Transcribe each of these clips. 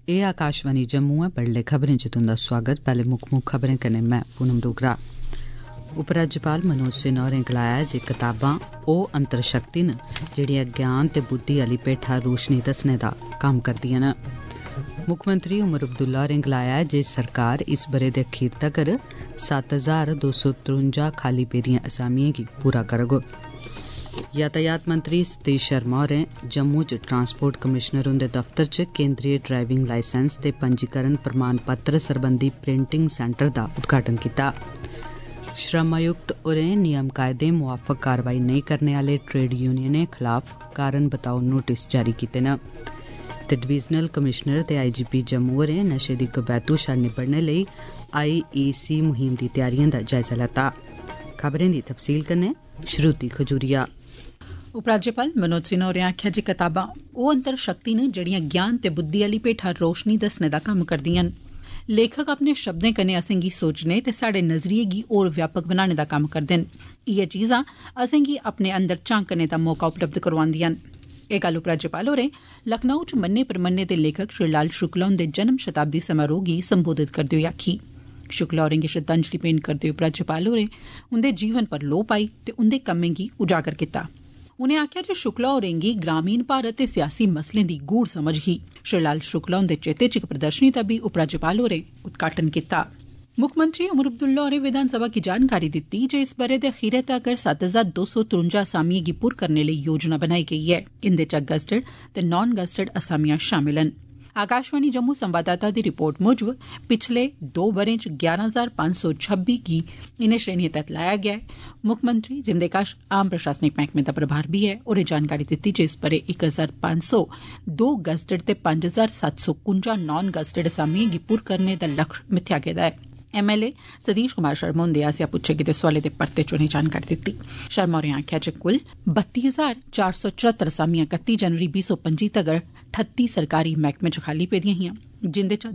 एह् आकाशवाणी जम्मू है। बडले खबरें च तुंदा स्वागत। पैह्ले मुक्ख खबरें कन्नै मैं पूनम डोगरा। उपराज्यपाल मनोज सिन्हा होरें गलाया जे कताबां ओह् अंतर शक्ति न जेह्ड़ियां ज्ञान ते बुद्धि आह्ली पेठा रोशनी दस्सने दा कम्म करदियां न। मुक्खमंत्री उमर अब्दुल्ला होरें गलाया जे सरकार इस ब'रे दे अखीर तगर 7,253 खाली पेदियां असामियें गी पूरा करग। यातायात मंत्री सतीश शर्मा होरें जम्मू च ट्रांसपोर्ट कमिशनर हुंदे दफ्तर च केंद्रीय ड्राइविंग लाइसेंस ते पंजीकरण प्रमाण पत्र सरबंधी प्रिंटिंग सेंटर दा उद्घाटन कीता। श्रम आयुक्त होरें नियम कायदे मुआफक कारवाई नेईं करने आह्ले ट्रेड यूनियनें खिलाफ कारण बताओ नोटिस जारी कीते न। ते डिवीजनल कमिशनर ते IGP जम्मू होरें नशे दी कबैतू शा निबड़ने लेई IEC मुहिम दी तैयारियें दा जायजा लैता। खबरें दी तफसील कन्नै श्रुति खजूरिया। उपराज्यपाल मनोज सिन्हा होरें आखेआ जे कताबां ओह् अंतर शक्ति न जेह्ड़ियां ज्ञान ते बुद्धि आह्ली पेठा रोशनी दस्सने दा कम्म करदियां न। लेखक अपने शब्दें कन्नै असेंगी सोचने ते साढ़े नजरिये गी होर व्यापक बनाने दा कम्म करदे न। इयै चीजां असेंगी अपने अंदर झांकने दा मौका उपलब्ध करोआंदियां न। एह् गल्ल उपराज्यपाल होरें लखनऊ च मन्ने परमन्ने दे लेखक श्री लाल शुक्ला हुंदे जन्म शताब्दी समारोह गी संबोधित करदे होई आखी। शुक्ला होरें गी श्रद्धांजलि भेंट करदे उपराज्यपाल होरें उंदे जीवन पर लोऽ पाई ते उंदे कम्में गी उजागर कीता। उनें आखेआ जे शुक्ला होरें गी ग्रामीण भारत ते सियासी मसलें दी गूढ़ समझ ही। श्री लाल शुक्ला हुंदे चेते च इक प्रदर्शनी दा बी उपराज्यपाल होरें उद्घाटन कीता। मुक्खमंत्री उमर अब्दुल्ला होरें विधानसभा गी जानकारी दित्ती जे इस ब'रे दे अखीरै तगर 7,253 असामियें गी पुर करने लेई योजना बनाई गेई ऐ। इंदे च गज़टेड ते नॉन गज़टेड असामियां शामिल न। आकाशवाणी जम्मू संवाददाता दी रिपोर्ट मुजब पिछले 2 ब'रें च 11,526 गी इनें श्रेणियें तैहत लाया गेआ ऐ। मुक्खमंत्री जिंदे कश आम प्रशासनिक मैह्कमे दा प्रभार बी ऐ होरें जानकारी दित्ती जे इस ब'रे 1,502 गज़टेड ते 5,751 नॉन गज़टेड असामियें गी पुर करने दा लक्ष्य मित्थेआ गेदा ऐ। MLA सतीश कुमार शर्मा हुंदे आसेआ पुच्छे गेदे सोआले दे परते च उनें जानकारी दित्ती। शर्मा होरें आखेआ जे कुल 32,474 असामियां 31 जनवरी 2025 तगर 38 सरकारी मैह्कमें च खाली पेदियां हियां, जिंदे च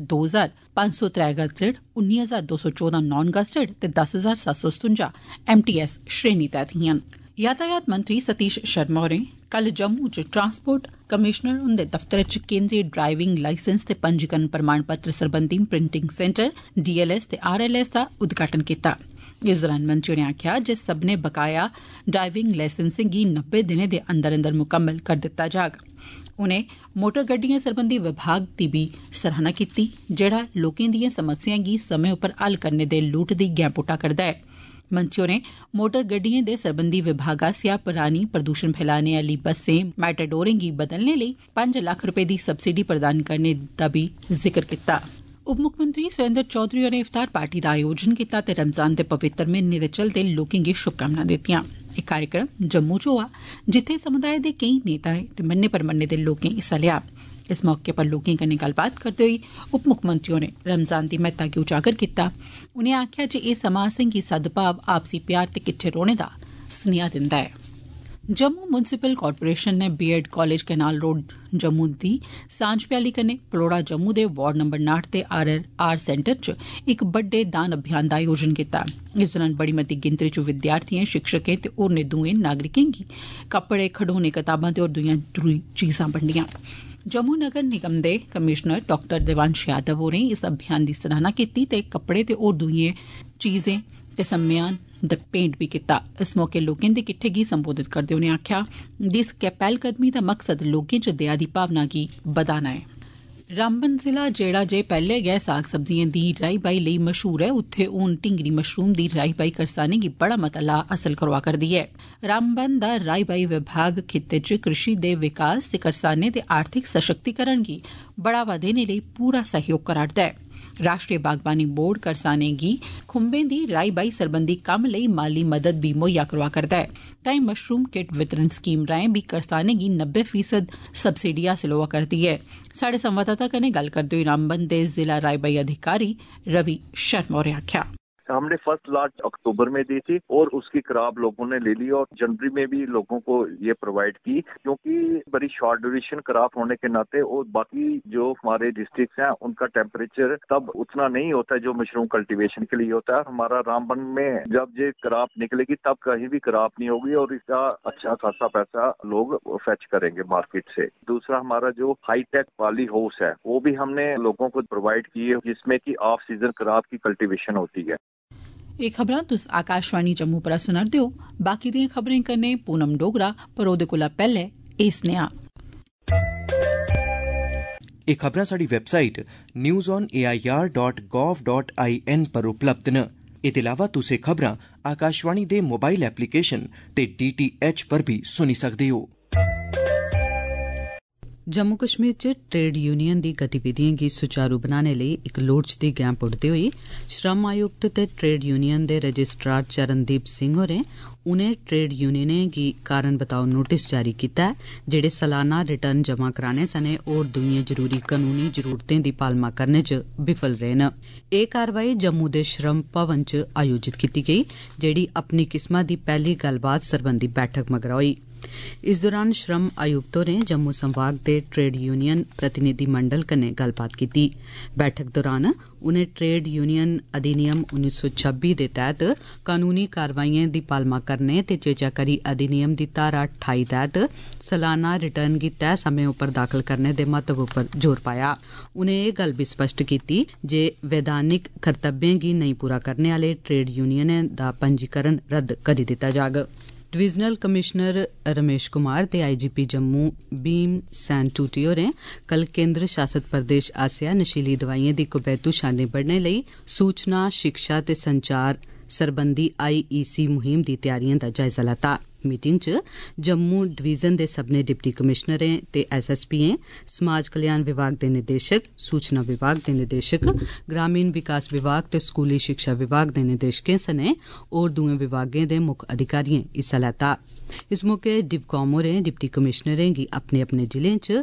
2,503 गज़टेड, 19,214 नॉन गज़टेड ते 10,757 MTS श्रेणी तैहत हियां। यातायात मंत्री सतीश शर्मा होरें कल जम्मू च ट्रांसपोर्ट कमिशनर हुंदे दफ्तर च केंद्रीय ड्राइविंग लाइसेंस ते पंजीकरण प्रमाण पत्र सरबंधी प्रिंटिंग सेंटर DLS ते RLS दा उद्घाटन कीता। इस दौरान मंत्री होरें आखेआ जे सब्भनें बकाया ड्राइविंग लाइसेंसें गी 90 दिनें दे अंदर अंदर मुकम्मल करी दित्ता जाग। उनें मोटर गड्डिएं सरबंधी विभाग दी बी सराहना कीती, जेहड़ा लोकें दिएं समस्याएं गी समें उप्पर हल करने दे लुट्ट दी गैं पुट्टा करदा ऐ। मंत्री होरें मोटर गड्डिएं दे सरबंधी विभाग आसेआ परानी प्रदूषण फैलाने आह्ली बसें मैटाडोरें गी बदलने लेई 5 लक्ख रपे दी सब्सिडी प्रदान करने दा बी जिक्र कीता। उप मुक्खमंत्री सुरेंद्र चौधरी होरें इफ्तार पार्टी दा आयोजन कीता ते रमजान दे पवित्र म्हीने दे चलदे लोकें गी शुभकामनां दित्तियां। एह् कार्यक्रम जम्मू च होआ, जित्थै समुदाय दे केईं नेताएं ते मन्ने परमन्ने दे लोकें हिस्सा लेआ। इस मौके पर लोकें कन्नै गल्लबात करदे होई उप मुक्खमंत्री होरें रमजान दी महत्ता गी उजागर कीता। उनें आखेआ जे एह् समां असेंगी सद्भाव, आपसी प्यार ते किट्ठे रौह्ने दा सनेहा दिंदा ऐ। जम्मू म्युनिसिपल कारपोरेशन ने BEd college canal road Jammu दी सांझ प्याली कन्नै पलौड़ा जम्मू दे वार्ड नंबर 59 ते RR सेंटर च इक बड्डे दान अभियान दा आयोजन कीता। इस दौरान बड़ी मती गिनतरी च विद्यार्थिएं, शिक्षकें ते होरनें दुए नागरिकें गी कपड़े, खडौने, कताबां ते होर दुईयां जरूरी चीजां बंडियां। जम्मू नगर निगम दे कमिशनर डॉ देवांश यादव होरें इस अभियान दी सराहना कीती ते कपड़े ते होर दुईयें चीजें ते सम्मेलन दा भेंट बी कीता। इस मौके लोकें दे किट्ठे गी संबोधित करदे उनें आखेआ जे इस पैह्लकदमी दा मकसद लोकें च दया दी भावना गी बधाना ऐ। रामबन जिला जेड़ा जे पैह्ले गै साग सब्जिएं दी राई बाई लेई मशहूर ऐ, उत्थे हून ढिंगरी मशरूम दी राई बाई करसानें गी बड़ा मता लाह् हासल करोआ करदी ऐ। रामबन दा राई बाई विभाग खित्ते च कृषि दे विकास ते करसानें दे आर्थिक सशक्तिकरण गी बढ़ावा देने लेई पूरा सहयोग करा'रदा ऐ। राष्ट्रीय बागबानी बोर्ड करसानें गी खुंबें दी राई बाई सरबंधी कम्म लेई माली मदद बी मुहैया करोआ करदा ऐ। ताईं मशरूम किट वितरण स्कीम राएं बी करसानें गी 90% सब्सिडी हासल होआ करदी ऐ। साढ़े संवाददाता कन्नै गल्ल करदे होई रामबन दे जिला राई बाई अधिकारी रवि शर्मा होरें आखेआ। हमने फर्स्ट लॉट अक्टूबर में दी थी और उसकी खराब लोगों ने ले ली और जनवरी में भी लोगों को ये प्रोवाइड की, क्योंकि बड़ी शॉर्ट ड्यूरेशन क्रॉप होने के नाते और बाकी जो हमारे डिस्ट्रिक्ट हैं उनका टेम्परेचर तब उतना नहीं होता है जो मशरूम कल्टीवेशन के लिए होता है। हमारा रामबन में जब ये क्रॉप निकलेगी तब कहीं भी क्रॉप नहीं होगी और इसका अच्छा खासा पैसा लोग फेच करेंगे मार्केट से। दूसरा हमारा जो हाईटेक पॉली हाउस है वो भी हमने लोगों को प्रोवाइड की है, जिसमें की ऑफ सीजन क्रॉप की कल्टीवेशन होती है। ये खबरां तुस आकाशवाणी जम्मू पर सुनदे हो। बाकी दियां खबरें कन्नै पूनम डोगरा, पर ओह्दे कोला पैह्ले इस नेहा एह् खबरां साढ़ी वैबसाइट newsonair.gov.in पर उपलब्ध न। एह्दे अलावा तुस एह् खबरां आकाशवाणी दे मोबाइल एप्लीकेशन ते DTH पर भी सुनी सकदे हो। जम्मू कश्मीर च ट्रेड यूनियन दी गतिविधिएं गी सुचारू बनाने लेई इक लोड़चदी गैं पुट्टदे होई श्रम आयुक्त ते ट्रेड यूनियन दे रजिस्ट्रार चरणदीप सिंह होरें उनें ट्रेड यूनियनें गी कारण बताओ नोटिस जारी कीता ऐ जेहड़े सालाना रिटर्न जमा कराने सने होर दुइयें जरूरी कानूनी जरूरतें दी पालमा करने च विफल रेह् न। एह् कारवाई जम्मू दे श्रम भवन च आयोजित कीती गेई, जेहड़ी अपनी किस्मा दी पैहली गल्लबात सरबंधी बैठक मगरा होई। इस दौरान श्रम आयुक्त होरें जम्मू संभाग दे ट्रेड यूनियन प्रतिनिधिमंडल कन्नै गल्लबात कीती। बैठक दौरान उनें ट्रेड यूनियन अधिनियम 1926 दे तैहत कानूनी कारवाइएं दी पालमा करने ते चेचाकरी अधिनियम दी धारा 28 तैहत सालाना रिटर्न गी तय समें उप्पर दाखल करने दे महत्व उप्पर जोर पाया। उनें एह् गल्ल बी स्पष्ट कीती जे वैधानिक कर्तव्यें गी नेईं पूरा करने आह्ले ट्रेड यूनियनें दा पंजीकरण रद्द करी दित्ता जाग। डिवीजनल कमिश्नर रमेश कुमार ते IGP जम्मू भीम सैन टूटी होरें कल केंद्र शासित प्रदेश आसेआ नशीली दवाइएं दी कुबैतू शा निबड़ने लेई सूचना, शिक्षा ते संचार सरबंधी IEC मुहिम दी तैयारिएं दा जायजा लैता। मीटिंग च जम्मू डिवीजन दे सब्भनें डिप्टी कमिश्नरें ते SSPएं, समाज कल्याण विभाग दे निदेशक, सूचना विभाग दे निदेशक, ग्रामीण विकास विभाग ते स्कूली शिक्षा विभाग दे निदेशकें सने होर दुए विभागें दे मुक्ख अधिकारिएं हिस्सा लैता। इस मौके डिवकॉम होरें डिप्टी कमिश्नरें गी अपने अपने जिलें च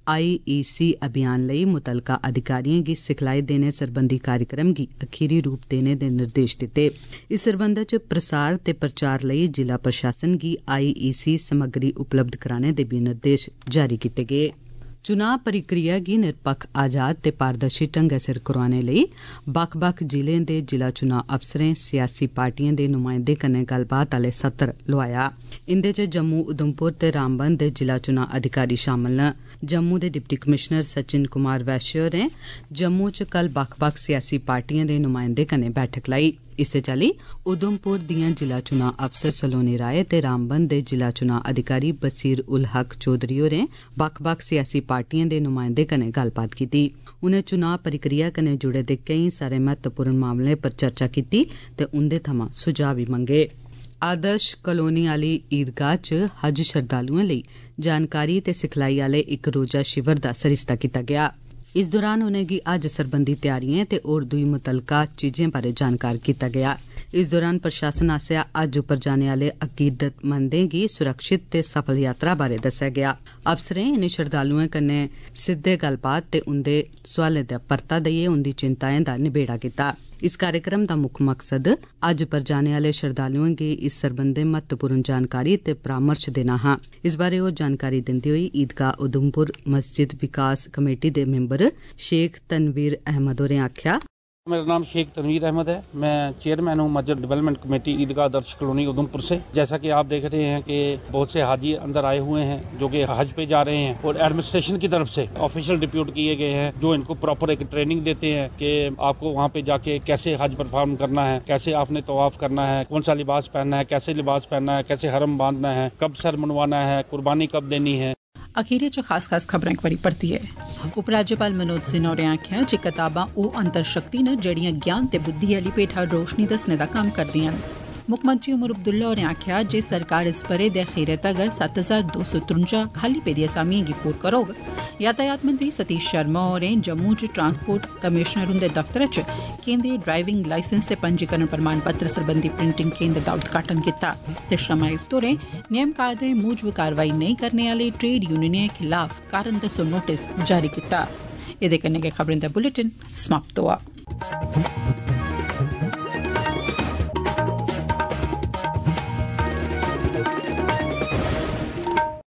IEC अभियान लेई मुतलका अधिकारिएं गी सिखलाई देने सरबंधी कार्यक्रम गी अखीरी रूप देने दे निर्देश दित्ते। इस सरबंधै च प्रसार ते प्रचार लेई जिला प्रशासन गी IEC समग्री उपलब्ध कराने दे भी निर्देश जारी कीते गे। चुनां प्रक्रिया गी निरपक्ख, आजाद ते पारदर्शी ढंगै सिर करोआने लेई बक्ख बक्ख जिलें दे जिला चुनां अफसरें सियासी पार्टिएं दे नुमाइंदें कन्नै गल्लबात आह्ले सत्र लोआया। इंदे च जम्मू, उधमपुर ते रामबन दे जिला चुनां अधिकारी शामल न। जम्मू दे डिप्टी कमिश्नर सचिन कुमार वैश्य होरें जम्मू च कल बक्ख बक्ख सियासी पार्टिएं दे नुमाइंदें कन्नै बैठक लाई। इस्सै चाल्ली उधमपुर दियां जिला चुनां अफसर सलोनी राय ते रामबन दे जिला चुनां अधिकारी बसीर उल हक चौधरी होरें बक्ख बक्ख सियासी पार्टिएं दे नुमाइंदें कन्नै गल्लबात कीती। उनें चुनां प्रक्रिया कन्नै जुड़े दे केईं सारे महत्वपूर्ण मामलें पर चर्चा कीती ते उंदे थमां सुझाव बी मंगे। आदर्श कलोनी आह्ली ईदगाह च हज श्रद्धालुएं लेई जानकारी ते सिखलाई आह्ले इक रोजा शिविर दा सरिस्ता कीता गेआ। इस दौरान उनेंगी हज सरबंधी तैयारिएं ते होर दुई मुतलका चीजें बारै जानकार कीता गेआ। इस दौरान प्रशासन आसेआ हज उप्पर जाने आह्ले अकीदतमंदें गी सुरक्षित ते सफल यात्रा बारै दस्सेआ गेआ। अफसरें इनें श्रद्धालुएं कन्नै सिद्धे गल्लबात ते उंदे सोआलें दा परता देइयै उंदी चिंताएं दा निबेड़ा कीता। इस कार्यक्रम दा मुक्ख मकसद हज पर जाने आह्ले श्रद्धालुएं गी इस सरबंधै महत्वपूर्ण जानकारी ते परामर्श देना हा। इस बारै होर जानकारी दिंदे होई ईदगाह उधमपुर मस्जिद विकास कमेटी दे मैंबर शेख तनवीर अहमद होरें आखेआ, मेरा नाम शेख तनवीर अहमद है। मैं चेयरमैन हूँ मस्जिद development committee Idgah Adarsh colony Udhampur से। जैसा कि आप देख रहे हैं कि बहुत से हाजी अंदर आए हुए हैं जो कि हज पे जा रहे हैं और एडमिनिस्ट्रेशन की तरफ से ऑफिशियल डिप्यूट किए गए हैं जो इनको प्रॉपर एक ट्रेनिंग देते हैं कि आपको वहाँ पे जाके कैसे हज परफॉर्म करना है, कैसे आपने तवाफ करना है, कौन सा लिबास पहनना है, कैसे लिबास पहनना है, कैसे हरम बांधना है, कब सर मुनवाना है, कुर्बानी कब देनी है। अखीरे च खास खबरें इक बारी परतियै। उपराज्यपाल मनोज सिन्हा होरें आखेआ जे कताबां ओह् अंतरशक्ति न जेह्ड़ियां ज्ञान ते बुद्धि आह्ली भेठा रोशनी दस्सने दा कम्म करदियां न। मुक्खमंत्री उमर अब्दुल्ला होरें आखेआ जे सरकार इस ब'रे दे खीरै तगर 7253 खाली पेदी असामियें गी पूर करोग। यातायात मंत्री सतीश शर्मा होरें जम्मू च ट्रांसपोर्ट कमिशनर हुंदे दफ्तरै च केंद्रीय ड्राइविंग लाइसेंस ते पंजीकरण प्रमाण पत्र सरबंधी प्रिंटिंग केंद्र दा उद्घाटन कीता ते श्रम आयुक्त होरें नियम कायदे मूजब कारवाई नेईं करने आह्ले ट्रेड यूनियनें खिलाफ कारण दस्सो नोटिस जारी कीता। एह्दे कन्नै गै खबरें दा बुलेटिन समाप्त होआ।